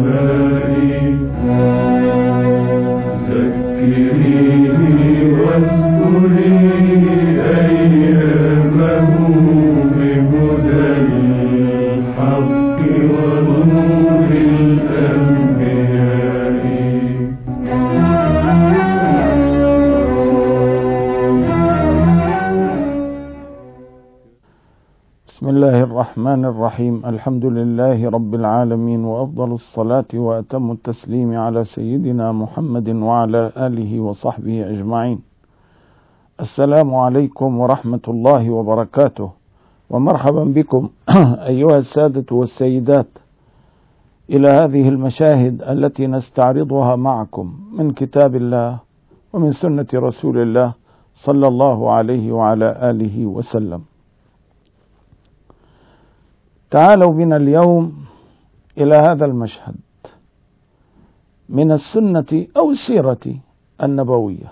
السماء ذكريني واذكري أيامه بهدى الحق ونور الأنبياء. بسم الله الرحمن الرحيم. الحمد لله رب العالمين، وأفضل الصلاة وأتم التسليم على سيدنا محمد وعلى آله وصحبه أجمعين. السلام عليكم ورحمة الله وبركاته، ومرحبا بكم أيها السادة والسيدات إلى هذه المشاهد التي نستعرضها معكم من كتاب الله ومن سنة رسول الله صلى الله عليه وعلى آله وسلم. تعالوا بنا اليوم إلى هذا المشهد من السنة أو السيرة النبوية.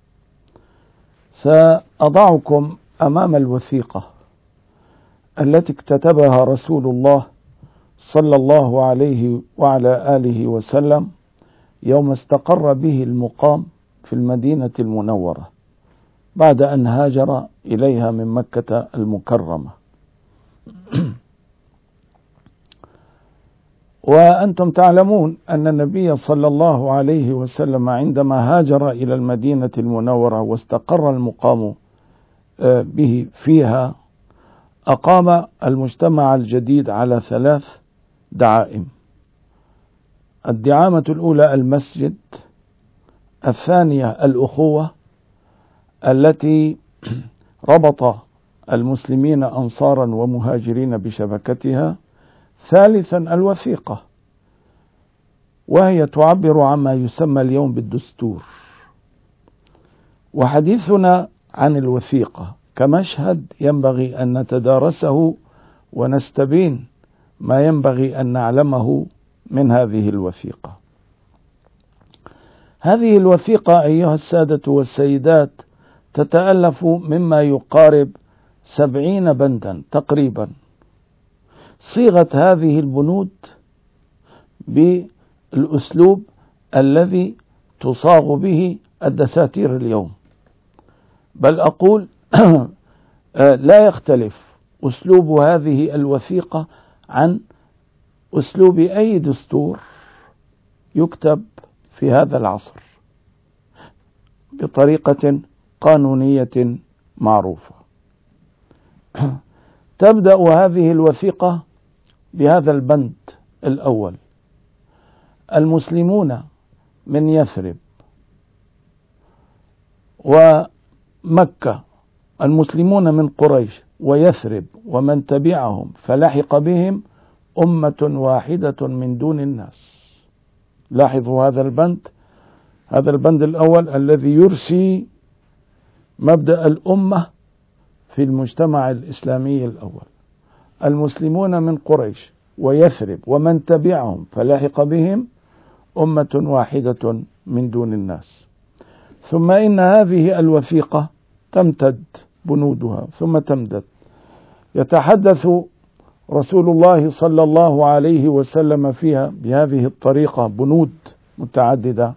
سأضعكم أمام الوثيقة التي اكتتبها رسول الله صلى الله عليه وعلى آله وسلم يوم استقر به المقام في المدينة المنورة بعد أن هاجر إليها من مكة المكرمة. وأنتم تعلمون أن النبي صلى الله عليه وسلم عندما هاجر إلى المدينة المنورة واستقر المقام به فيها، أقام المجتمع الجديد على 3 دعائم. الدعامة الأولى المسجد، الثانية الأخوة التي ربط المسلمين أنصارا ومهاجرين بشبكتها، ثالثا الوثيقة، وهي تعبر عما يسمى اليوم بالدستور. وحديثنا عن الوثيقة كمشهد ينبغي أن نتدارسه ونستبين ما ينبغي أن نعلمه من هذه الوثيقة. هذه الوثيقة أيها السادة والسيدات تتألف مما يقارب 70 بندا تقريبا. صيغت هذه البنود بالأسلوب الذي تصاغ به الدساتير اليوم، بل أقول لا يختلف أسلوب هذه الوثيقة عن أسلوب أي دستور يكتب في هذا العصر بطريقة قانونية معروفة. تبدأ هذه الوثيقة بهذا البند الأول: المسلمون من يثرب ومكة، المسلمون من قريش ويثرب ومن تبعهم فلحق بهم أمة واحدة من دون الناس. لاحظوا هذا البند الأول الذي يرسي مبدأ الأمة في المجتمع الإسلامي الأول: المسلمون من قريش ويثرب ومن تبعهم فلحق بهم أمة واحدة من دون الناس. ثم إن هذه الوثيقة تمتد بنودها ثم تمتد. يتحدث رسول الله صلى الله عليه وسلم فيها بهذه الطريقة، بنود متعددة،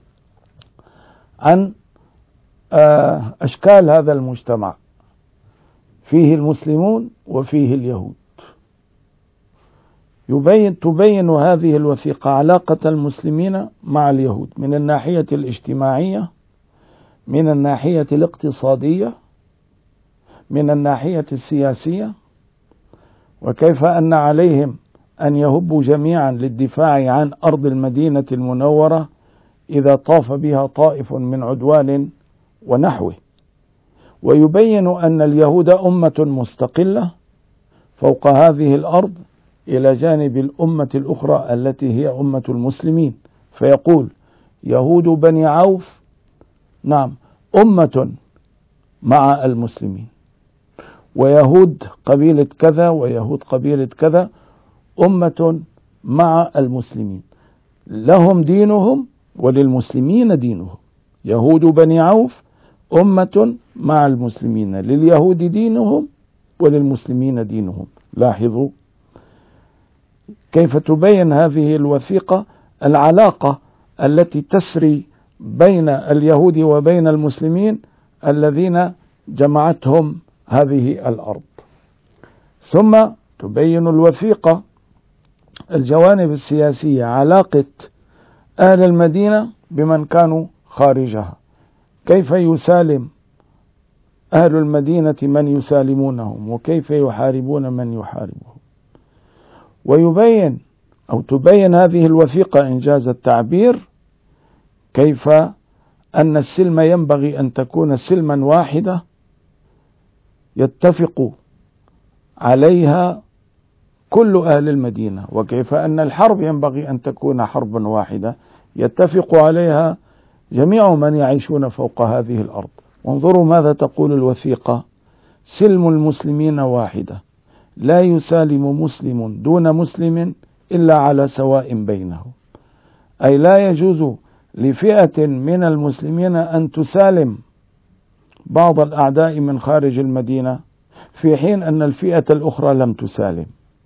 عن أشكال هذا المجتمع، فيه المسلمون وفيه اليهود. تبين هذه الوثيقة علاقة المسلمين مع اليهود من الناحية الاجتماعية، من الناحية الاقتصادية، من الناحية السياسية، وكيف أن عليهم أن يهبوا جميعا للدفاع عن أرض المدينة المنورة إذا طاف بها طائف من عدوان ونحوه. ويبين أن اليهود أمة مستقلة فوق هذه الأرض إلى جانب الأمة الأخرى التي هي أمة المسلمين، فيقول: يهود بني عوف نعم أمة مع المسلمين، ويهود قبيلة كذا ويهود قبيلة كذا أمة مع المسلمين، لهم دينهم وللمسلمين دينهم. يهود بني عوف أمة مع المسلمين، لليهود دينهم وللمسلمين دينهم. لاحظوا، كيف تبين هذه الوثيقة العلاقة التي تسري بين اليهود وبين المسلمين الذين جمعتهم هذه الأرض. ثم تبين الوثيقة الجوانب السياسية، علاقة أهل المدينة بمن كانوا خارجها، كيف يسالم أهل المدينة من يسالمونهم، وكيف يحاربون من يحاربهم. ويبين أو تبين هذه الوثيقة إنجاز التعبير كيف أن السلم ينبغي أن تكون سلما واحدة يتفق عليها كل أهل المدينة، وكيف أن الحرب ينبغي أن تكون حربا واحدة يتفق عليها جميع من يعيشون فوق هذه الأرض. وانظروا ماذا تقول الوثيقة: سلم المسلمين واحدة، لا يسالم مسلم دون مسلم إلا على سواء بينهم. أي لا يجوز لفئة من المسلمين أن تسالم بعض الأعداء من خارج المدينة في حين أن الفئة الأخرى لم تسالم.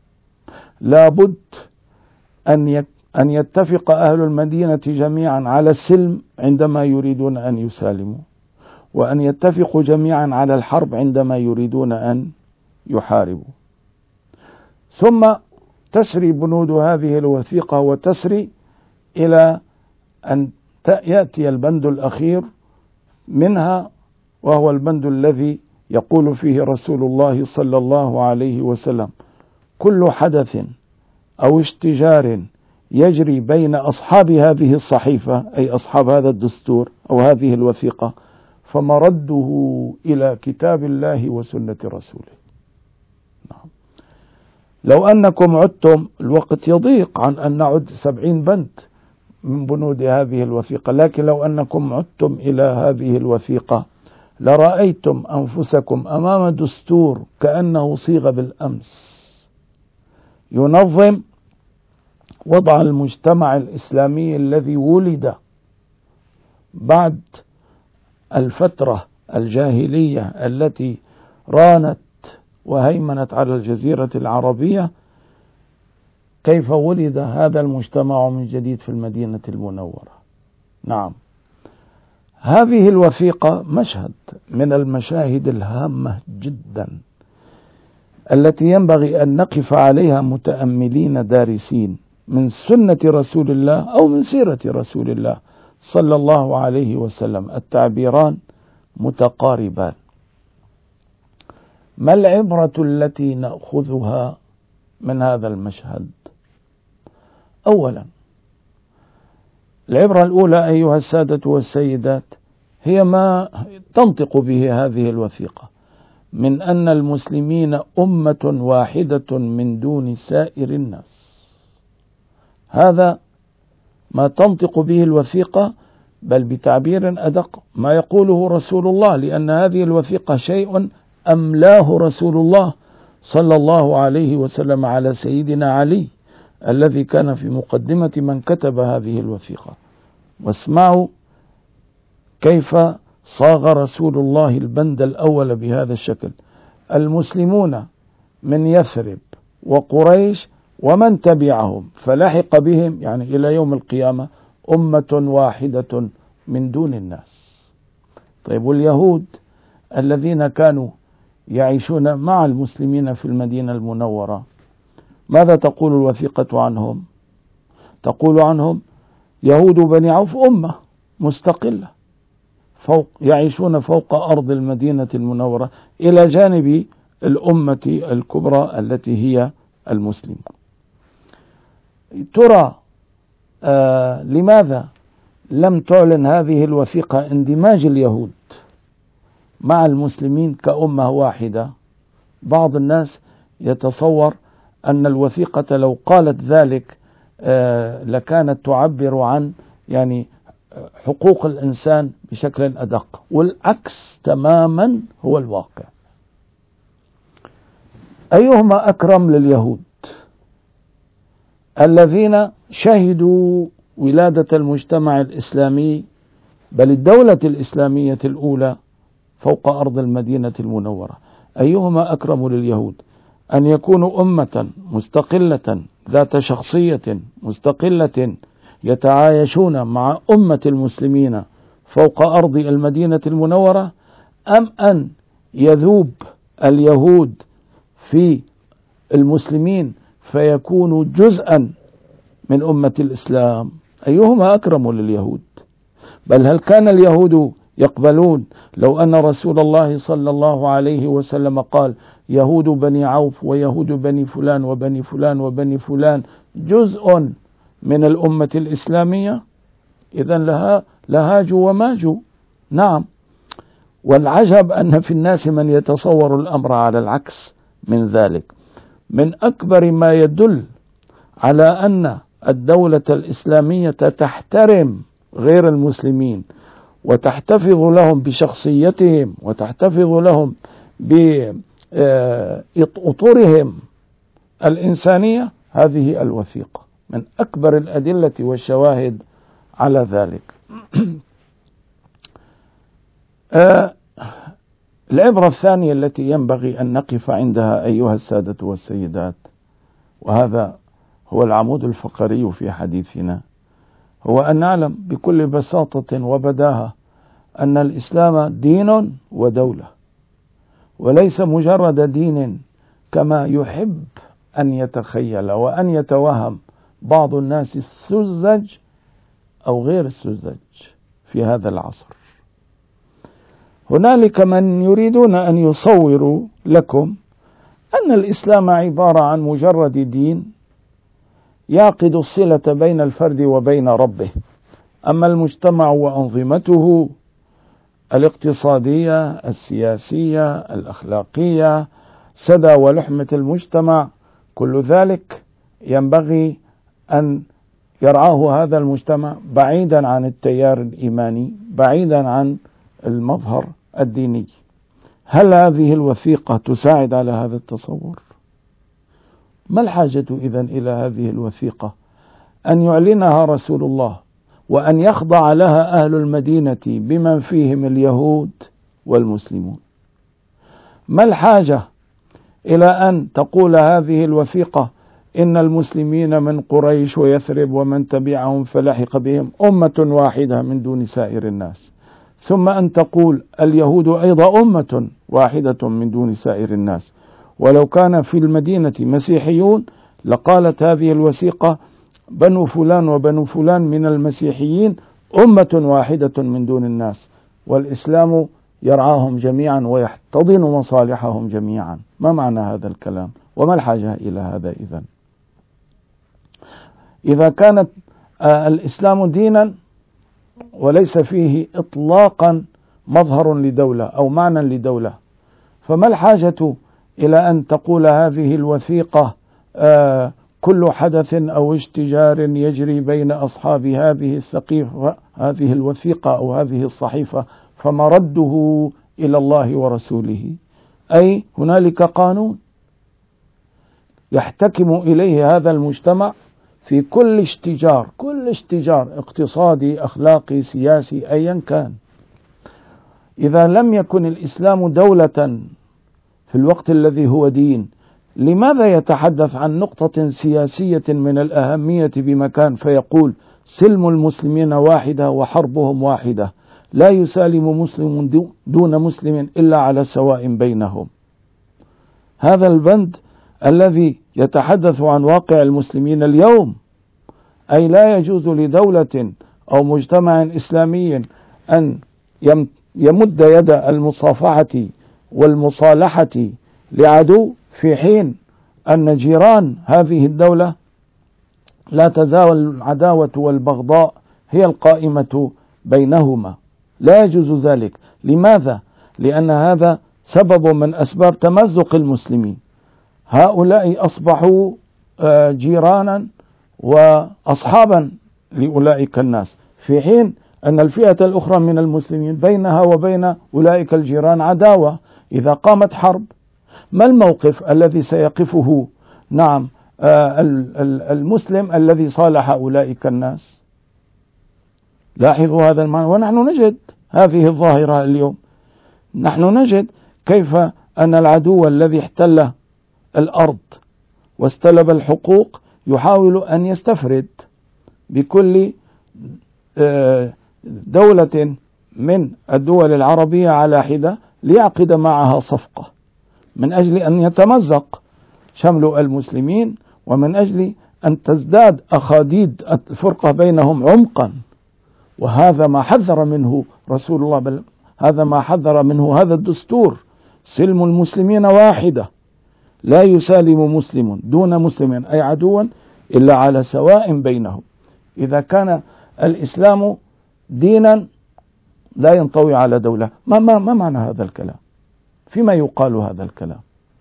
لا بد أن يتفق أهل المدينة جميعا على السلم عندما يريدون أن يسالموا، وأن يتفقوا جميعا على الحرب عندما يريدون أن يحاربوا. ثم تسري بنود هذه الوثيقة وتسري إلى أن يأتي البند الأخير منها، وهو البند الذي يقول فيه رسول الله صلى الله عليه وسلم: كل حدث أو اشتجار يجري بين أصحاب هذه الصحيفة، أي أصحاب هذا الدستور أو هذه الوثيقة، فمرده إلى كتاب الله وسنة رسوله. نعم. لو أنكم عدتم، الوقت يضيق عن أن نعد 70 بند من بنود هذه الوثيقة، لكن لو أنكم عدتم إلى هذه الوثيقة لرأيتم أنفسكم أمام دستور كأنه صيغ بالأمس، ينظم وضع المجتمع الإسلامي الذي ولد بعد الفترة الجاهلية التي رانت وهيمنت على الجزيرة العربية. كيف ولد هذا المجتمع من جديد في المدينة المنورة. نعم، هذه الوثيقة مشهد من المشاهد الهامة جدا التي ينبغي أن نقف عليها متأملين دارسين من سنة رسول الله أو من سيرة رسول الله صلى الله عليه وسلم. التعبيران متقاربان. ما العبرة التي نأخذها من هذا المشهد؟ أولا، العبرة الأولى أيها السادة والسيدات هي ما تنطق به هذه الوثيقة من أن المسلمين أمة واحدة من دون سائر الناس. هذا ما تنطق به الوثيقة، بل بتعبير أدق ما يقوله رسول الله، لأن هذه الوثيقة شيء أملاه رسول الله صلى الله عليه وسلم على سيدنا علي الذي كان في مقدمة من كتب هذه الوثيقة. واسمعوا كيف صاغ رسول الله البند الأول بهذا الشكل: المسلمون من يثرب وقريش ومن تبعهم فلحق بهم، يعني إلى يوم القيامة، أمة واحدة من دون الناس. طيب، واليهود الذين كانوا يعيشون مع المسلمين في المدينة المنورة ماذا تقول الوثيقة عنهم؟ تقول عنهم: يهود بني عوف أمة مستقلة يعيشون فوق أرض المدينة المنورة إلى جانب الأمة الكبرى التي هي المسلمون. ترى لماذا لم تعلن هذه الوثيقة اندماج اليهود مع المسلمين كأمة واحدة؟ بعض الناس يتصور أن الوثيقة لو قالت ذلك لكانت تعبر عن يعني حقوق الإنسان بشكل أدق، والعكس تماما هو الواقع. أيهما أكرم لليهود الذين شهدوا ولادة المجتمع الإسلامي، بل الدولة الإسلامية الأولى فوق أرض المدينة المنورة؟ أيهما أكرم لليهود أن يكونوا أمة مستقلة ذات شخصية مستقلة يتعايشون مع أمة المسلمين فوق أرض المدينة المنورة، أم أن يذوب اليهود في المسلمين فيكونوا جزءا من أمة الإسلام؟ أيهما أكرم لليهود؟ بل هل كان اليهود يقبلون لو أن رسول الله صلى الله عليه وسلم قال يهود بني عوف ويهود بني فلان وبني فلان وبني فلان جزء من الأمة الإسلامية؟ إذن لهاجوا وماجوا. نعم. والعجب أن في الناس من يتصور الأمر على العكس من ذلك. من أكبر ما يدل على أن الدولة الإسلامية تحترم غير المسلمين وتحتفظ لهم بشخصيتهم وتحتفظ لهم بأطورهم الإنسانية، هذه الوثيقة من أكبر الأدلة والشواهد على ذلك. العبرة الثانية التي ينبغي أن نقف عندها أيها السادة والسيدات، وهذا هو العمود الفقري في حديثنا، هو أن نعلم بكل بساطة وبداهة أن الإسلام دين ودولة، وليس مجرد دين كما يحب أن يتخيل وأن يتوهم بعض الناس السذج أو غير السذج في هذا العصر. هنالك من يريدون أن يصوروا لكم أن الإسلام عبارة عن مجرد دين يعقد الصلة بين الفرد وبين ربه، أما المجتمع وأنظمته الاقتصادية السياسية الأخلاقية سدى ولحمة المجتمع، كل ذلك ينبغي أن يرعاه هذا المجتمع بعيدا عن التيار الإيماني، بعيدا عن المظهر الديني. هل هذه الوثيقة تساعد على هذا التصور؟ ما الحاجة إذن إلى هذه الوثيقة أن يعلنها رسول الله وأن يخضع لها أهل المدينة بمن فيهم اليهود والمسلمون؟ ما الحاجة إلى أن تقول هذه الوثيقة إن المسلمين من قريش ويثرب ومن تبعهم فلحق بهم أمة واحدة من دون سائر الناس، ثم أن تقول اليهود أيضا أمة واحدة من دون سائر الناس؟ ولو كان في المدينة مسيحيون لقالت هذه الوثيقة بنو فلان وبنو فلان من المسيحيين أمة واحدة من دون الناس، والإسلام يرعاهم جميعا ويحتضن مصالحهم جميعا. ما معنى هذا الكلام؟ وما الحاجة إلى هذا إذن؟ إذا كانت الإسلام دينا وليس فيه إطلاقا مظهر لدولة أو معنى لدولة، فما الحاجة إلى أن تقول هذه الوثيقة كل حدث أو اشتجار يجري بين أصحاب هذه الثقيفة هذه الوثيقة أو هذه الصحيفة فمرده إلى الله ورسوله؟ أي هنالك قانون يحتكم إليه هذا المجتمع في كل اشتجار اقتصادي أخلاقي سياسي أيا كان. إذا لم يكن الإسلام دولة في الوقت الذي هو دين، لماذا يتحدث عن نقطة سياسية من الأهمية بمكان فيقول سلم المسلمين واحدة وحربهم واحدة، لا يسالم مسلم دون مسلم إلا على سواء بينهم؟ هذا البند الذي يتحدث عن واقع المسلمين اليوم، أي لا يجوز لدولة أو مجتمع إسلامي أن يمد يد المصافحة والمصالحة لعدو في حين أن جيران هذه الدولة لا تزال العداوة والبغضاء هي القائمة بينهما. لا يجوز ذلك. لماذا؟ لأن هذا سبب من أسباب تمزق المسلمين. هؤلاء أصبحوا جيرانا وأصحابا لأولئك الناس، في حين أن الفئة الأخرى من المسلمين بينها وبين أولئك الجيران عداوة. إذا قامت حرب، ما الموقف الذي سيقفه المسلم الذي صالح أولئك الناس؟ لاحظوا هذا المعنى. ونحن نجد هذه الظاهرة اليوم، نحن نجد كيف أن العدو الذي احتل الأرض واستلب الحقوق يحاول أن يستفرد بكل دولة من الدول العربية على حدة ليعقد معها صفقة من أجل أن يتمزق شمل المسلمين، ومن أجل أن تزداد أخاديد الفرقة بينهم عمقا. وهذا ما حذر منه رسول الله، بل هذا ما حذر منه هذا الدستور: سلم المسلمين واحدة، لا يسالم مسلم دون مسلم أي عدوا إلا على سواء بينهم. إذا كان الإسلام دينا لا ينطوي على دولة، ما معنى هذا الكلام؟ فيما يقال هذا الكلام؟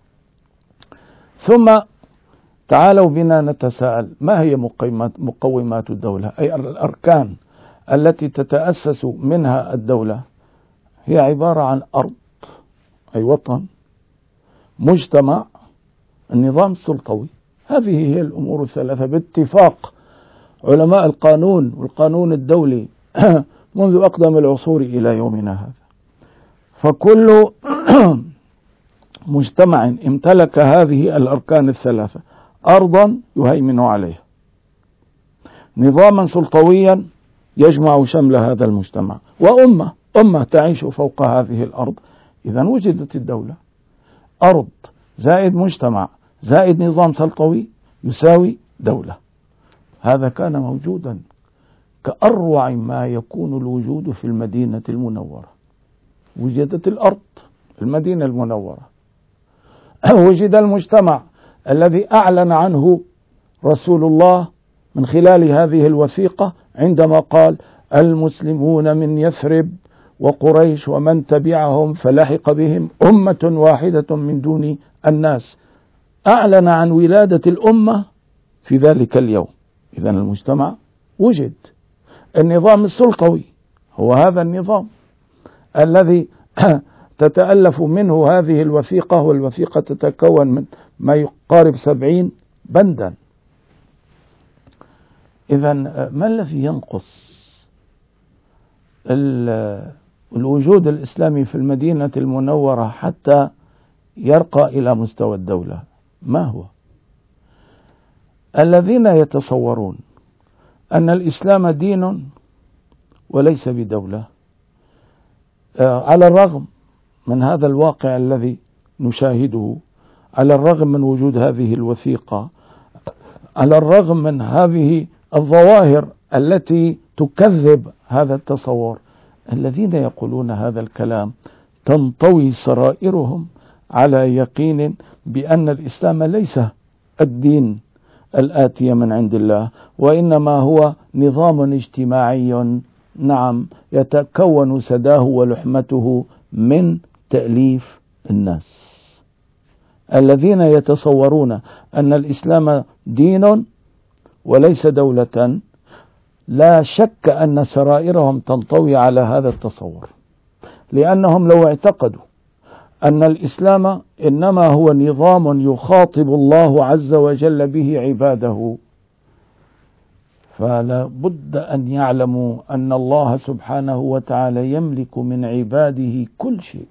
ثم تعالوا بنا نتساءل: ما هي مقومات الدولة؟ أي الأركان التي تتأسس منها الدولة. هي عبارة عن أرض، أي وطن، مجتمع، النظام السلطوي. هذه هي الأمور الثلاثة باتفاق علماء القانون والقانون الدولي منذ أقدم العصور إلى يومنا هذا. فكل مجتمع امتلك هذه الأركان الثلاثة: أرضا يهيمن عليها، نظاما سلطويا يجمع شمل هذا المجتمع، وأمة تعيش فوق هذه الأرض. إذا وجدت الدولة: أرض زائد مجتمع زائد نظام سلطوي يساوي دولة. هذا كان موجودا كأروع ما يكون الوجود في المدينة المنورة. وجدت الأرض، المدينة المنورة، وجد المجتمع الذي أعلن عنه رسول الله من خلال هذه الوثيقة عندما قال: المسلمون من يثرب وقريش ومن تبعهم فلحق بهم أمة واحدة من دون الناس. أعلن عن ولادة الأمة في ذلك اليوم. إذن المجتمع وجد. النظام السلطوي هو هذا النظام الذي تتألف منه هذه الوثيقة، والوثيقة تتكون من ما يقارب 70 بندا. إذن ما الذي ينقص الوجود الإسلامي في المدينة المنورة حتى يرقى إلى مستوى الدولة؟ ما هو؟ الذين يتصورون أن الإسلام دين وليس بدولة، على الرغم من هذا الواقع الذي نشاهده، على الرغم من وجود هذه الوثيقة، على الرغم من هذه الظواهر التي تكذب هذا التصور، الذين يقولون هذا الكلام تنطوي سرائرهم على يقين بأن الإسلام ليس الدين الآتي من عند الله، وإنما هو نظام اجتماعي، نعم، يتكون سداه ولحمته من تأليف الناس. الذين يتصورون أن الإسلام دين وليس دولة، لا شك أن سرائرهم تنطوي على هذا التصور، لأنهم لو اعتقدوا أن الإسلام إنما هو نظام يخاطب الله عز وجل به عباده، فلا بد أن يعلموا أن الله سبحانه وتعالى يملك من عباده كل شيء.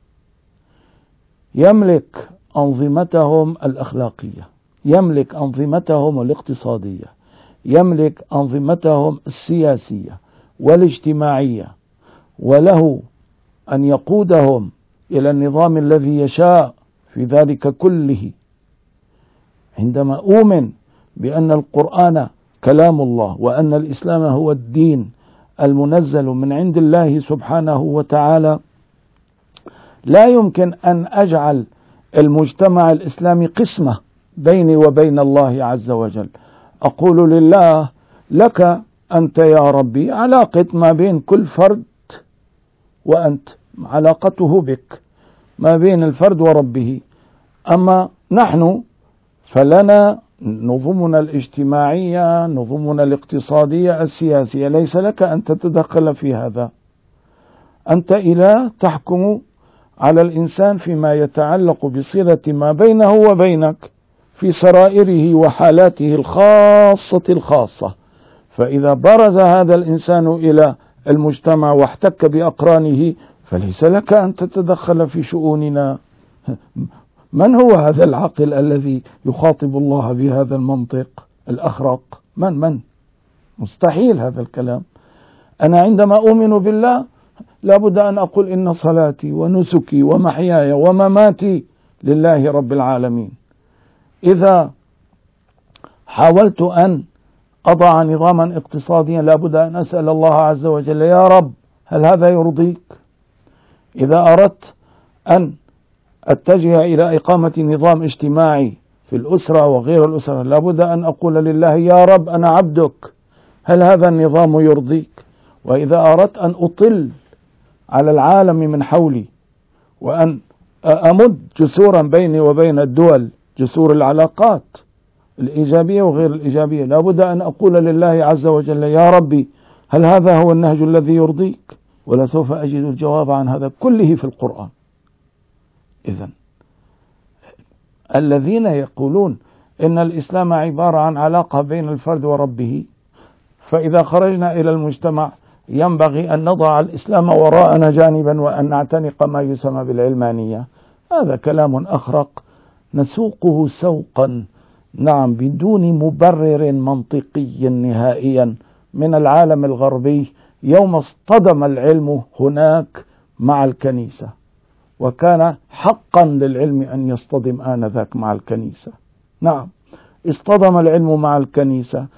يملك أنظمتهم الأخلاقية، يملك أنظمتهم الاقتصادية، يملك أنظمتهم السياسية والاجتماعية، وله أن يقودهم إلى النظام الذي يشاء في ذلك كله. عندما أؤمن بأن القرآن كلام الله، وأن الإسلام هو الدين المنزل من عند الله سبحانه وتعالى، لا يمكن أن أجعل المجتمع الإسلامي قسمة بيني وبين الله عز وجل. أقول لله: لك أنت يا ربي علاقة ما بين كل فرد وأنت، علاقته بك ما بين الفرد وربه. أما نحن فلنا نظمنا الاجتماعية، نظمنا الاقتصادية، السياسية، ليس لك أن تتدخل في هذا. أنت إله تحكم على الإنسان فيما يتعلق بصلة ما بينه وبينك في سرائره وحالاته الخاصة. فإذا برز هذا الإنسان إلى المجتمع واحتك بأقرانه فليس لك أن تتدخل في شؤوننا. من هو هذا العاقل الذي يخاطب الله بهذا المنطق؟ الأخرق؟ من مستحيل هذا الكلام. أنا عندما أؤمن بالله لابد أن أقول إن صلاتي ونسكي ومحياي ومماتي لله رب العالمين. إذا حاولت أن أضع نظاما اقتصاديا لابد أن أسأل الله عز وجل يا رب هل هذا يرضيك؟ إذا أردت أن أتجه إلى إقامة نظام اجتماعي في الأسرة وغير الأسرة لابد أن أقول لله يا رب أنا عبدك هل هذا النظام يرضيك؟ وإذا أردت أن أطل على العالم من حولي وأن أمد جسورا بيني وبين الدول، جسور العلاقات الإيجابية وغير الإيجابية، لابد أن أقول لله عز وجل يا ربي هل هذا هو النهج الذي يرضيك؟ ولا سوف أجد الجواب عن هذا كله في القرآن. إذن الذين يقولون إن الإسلام عبارة عن علاقة بين الفرد وربه، فإذا خرجنا إلى المجتمع ينبغي أن نضع الإسلام وراءنا جانبا وأن نعتنق ما يسمى بالعلمانية. هذا كلام أخرق نسوقه سوقا نعم بدون مبرر منطقي نهائيا من العالم الغربي يوم اصطدم العلم هناك مع الكنيسة، وكان حقا للعلم أن يصطدم آنذاك مع الكنيسة. نعم اصطدم العلم مع الكنيسة،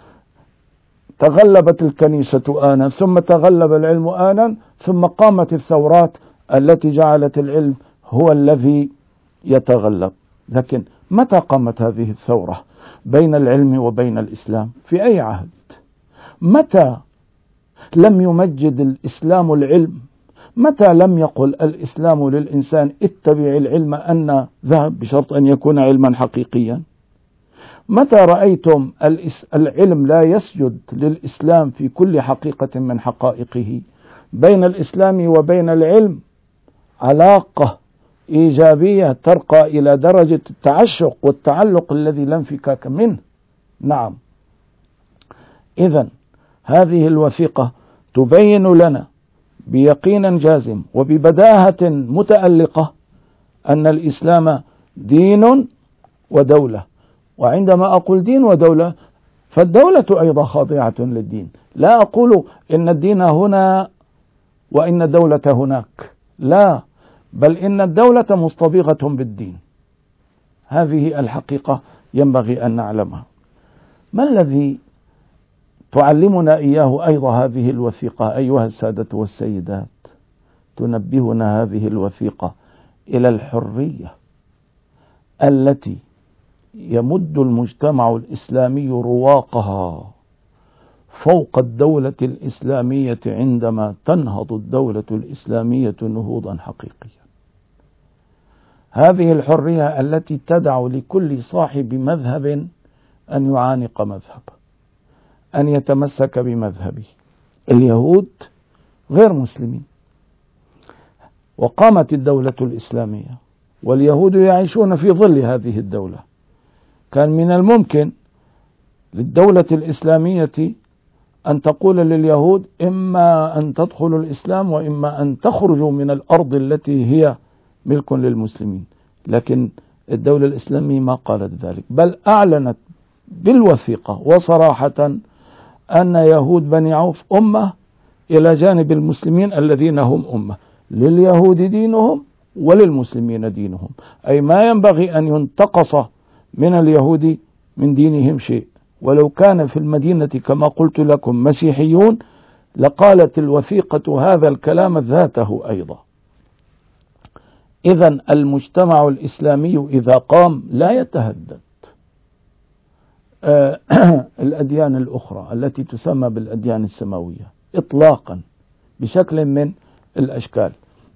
تغلبت الكنيسة آنا ثم تغلب العلم آنا ثم قامت الثورات التي جعلت العلم هو الذي يتغلب. لكن متى قامت هذه الثورة بين العلم وبين الإسلام؟ في أي عهد؟ متى لم يمجد الإسلام العلم؟ متى لم يقل الإسلام للإنسان اتبع العلم أن ذهب بشرط أن يكون علما حقيقيا؟ متى رأيتم العلم لا يسجد للإسلام في كل حقيقة من حقائقه؟ بين الإسلام وبين العلم علاقة إيجابية ترقى إلى درجة التعشق والتعلق الذي لا انفكاك منه. نعم إذن هذه الوثيقة تبين لنا بيقين جازم وببداهة متألقة أن الإسلام دين ودولة. وعندما أقول دين ودولة فالدولة أيضا خاضعة للدين، لا أقول إن الدين هنا وإن الدولة هناك، لا، بل إن الدولة مصطبغة بالدين. هذه الحقيقة ينبغي أن نعلمها. ما الذي تعلمنا إياه أيضا هذه الوثيقة أيها السادة والسيدات؟ تنبهنا هذه الوثيقة إلى الحرية التي يمد المجتمع الإسلامي رواقها فوق الدولة الإسلامية عندما تنهض الدولة الإسلامية نهوضا حقيقيا. هذه الحرية التي تدع لكل صاحب مذهب أن يعانق مذهبه، أن يتمسك بمذهبه. اليهود غير مسلمين وقامت الدولة الإسلامية واليهود يعيشون في ظل هذه الدولة. كان من الممكن للدولة الإسلامية أن تقول لليهود إما أن تدخلوا الإسلام وإما أن تخرجوا من الأرض التي هي ملك للمسلمين، لكن الدولة الإسلامية ما قالت ذلك، بل أعلنت بالوثيقة وصراحة أن يهود بني عوف أمة إلى جانب المسلمين الذين هم أمة، لليهود دينهم وللمسلمين دينهم، أي ما ينبغي أن ينتقص من اليهود من دينهم شيء. ولو كان في المدينة كما قلت لكم مسيحيون لقالت الوثيقة هذا الكلام ذاته أيضا. إذن المجتمع الإسلامي إذا قام لا يتهدد الأديان الأخرى التي تسمى بالأديان السماوية إطلاقا بشكل من الأشكال.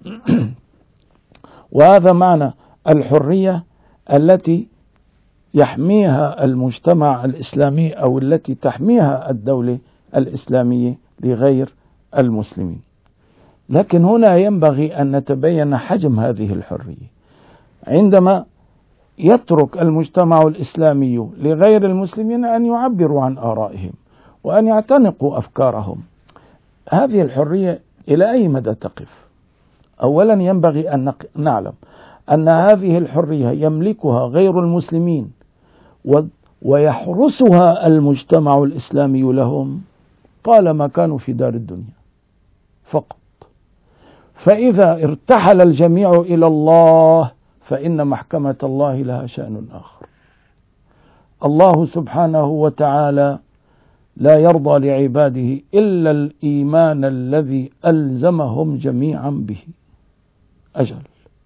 وهذا معنى الحرية التي يحميها المجتمع الإسلامي أو التي تحميها الدولة الإسلامية لغير المسلمين. لكن هنا ينبغي أن نتبين حجم هذه الحرية. عندما يترك المجتمع الإسلامي لغير المسلمين أن يعبروا عن آرائهم وأن يعتنقوا أفكارهم، هذه الحرية إلى أي مدى تقف؟ أولا ينبغي أن نعلم أن هذه الحرية يملكها غير المسلمين ويحرسها المجتمع الإسلامي لهم طالما كانوا في دار الدنيا فقط. فإذا ارتحل الجميع إلى الله فإن محكمة الله لها شأن آخر. الله سبحانه وتعالى لا يرضى لعباده إلا الإيمان الذي ألزمهم جميعا به. أجل.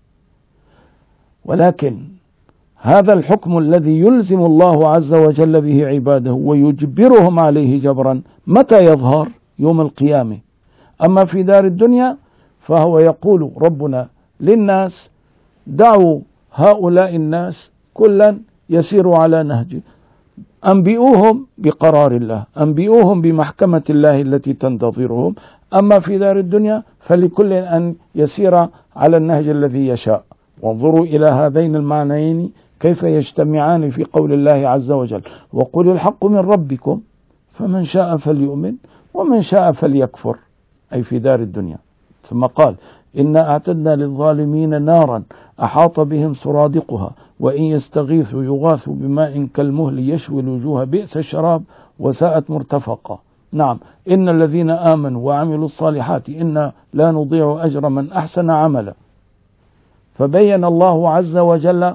ولكن هذا الحكم الذي يلزم الله عز وجل به عباده ويجبرهم عليه جبرا متى يظهر؟ يوم القيامة. أما في دار الدنيا فهو يقول ربنا للناس: دعوا هؤلاء الناس كلا يسيروا على نهجه، أنبئوهم بقرار الله، أنبئوهم بمحكمة الله التي تنتظرهم. أما في دار الدنيا فلكل أن يسير على النهج الذي يشاء. وانظروا إلى هذين المعنيين كيف يجتمعان في قول الله عز وجل: وقل الحق من ربكم فمن شاء فليؤمن ومن شاء فليكفر، أي في دار الدنيا. ثم قال: إنا أعتدنا للظالمين نارا أحاط بهم سرادقها وإن يستغيثوا يغاثوا بماء كالمهل يشوي الوجوه بئس الشراب وساءت مرتفقا. نعم، إن الذين آمنوا وعملوا الصالحات إنا لا نضيع أجر من أحسن عملا. فبين الله عز وجل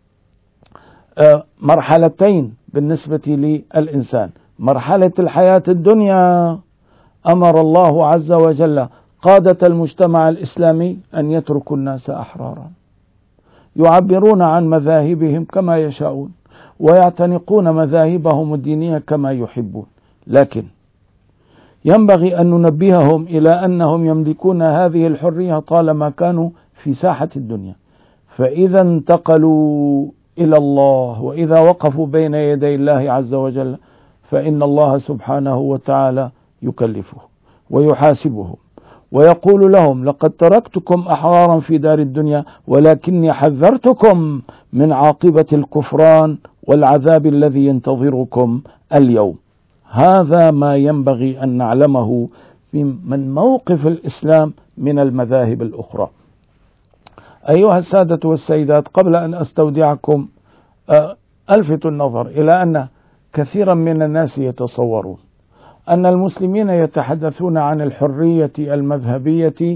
مرحلتين بالنسبة للإنسان. مرحلة الحياة الدنيا أمر الله عز وجل قادة المجتمع الإسلامي أن يتركوا الناس أحرارا، يعبرون عن مذاهبهم كما يشاءون ويعتنقون مذاهبهم الدينية كما يحبون. لكن ينبغي أن ننبههم إلى أنهم يملكون هذه الحرية طالما كانوا في ساحة الدنيا. فإذا انتقلوا إلى الله وإذا وقفوا بين يدي الله عز وجل فإن الله سبحانه وتعالى يكلفه ويحاسبهم ويقول لهم: لقد تركتكم أحرارا في دار الدنيا ولكني حذرتكم من عاقبة الكفران والعذاب الذي ينتظركم اليوم. هذا ما ينبغي أن نعلمه من موقف الإسلام من المذاهب الأخرى. أيها السادة والسيدات، قبل أن أستودعكم ألفت النظر إلى أن كثيرا من الناس يتصورون أن المسلمين يتحدثون عن الحرية المذهبية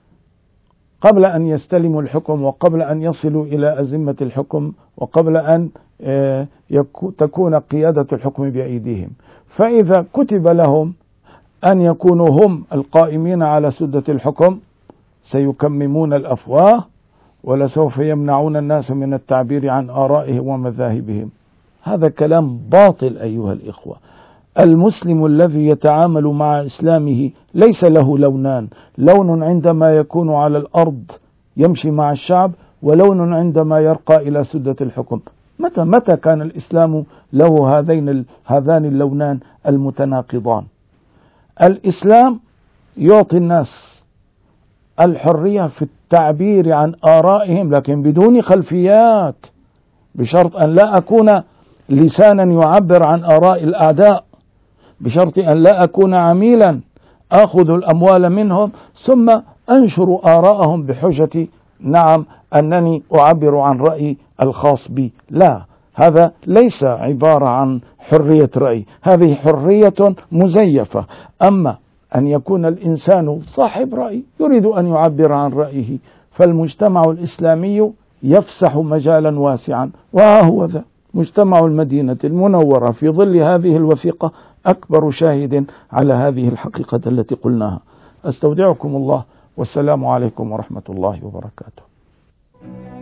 قبل أن يستلموا الحكم وقبل أن يصلوا إلى أزمة الحكم وقبل أن تكون قيادة الحكم بأيديهم. فإذا كتب لهم أن يكونوا هم القائمين على سدة الحكم سيكممون الأفواه ولسوف يمنعون الناس من التعبير عن آرائهم ومذاهبهم. هذا كلام باطل أيها الإخوة. المسلم الذي يتعامل مع إسلامه ليس له لونان: لون عندما يكون على الأرض يمشي مع الشعب، ولون عندما يرقى إلى سدة الحكم. متى كان الإسلام له هذان اللونان المتناقضان؟ الإسلام يعطي الناس الحرية في التعبير عن آرائهم لكن بدون خلفيات، بشرط أن لا أكون لسانا يعبر عن آراء الأعداء، بشرط أن لا أكون عميلا آخذ الأموال منهم ثم أنشر آراءهم بحجة نعم أنني أعبر عن رأيي الخاص بي. لا، هذا ليس عبارة عن حرية رأي، هذه حرية مزيفة. أما أن يكون الإنسان صاحب رأي يريد أن يعبر عن رأيه فالمجتمع الإسلامي يفسح مجالا واسعا. وها هو ذا مجتمع المدينة المنورة في ظل هذه الوثيقة أكبر شاهد على هذه الحقيقة التي قلناها. أستودعكم الله والسلام عليكم ورحمة الله وبركاته.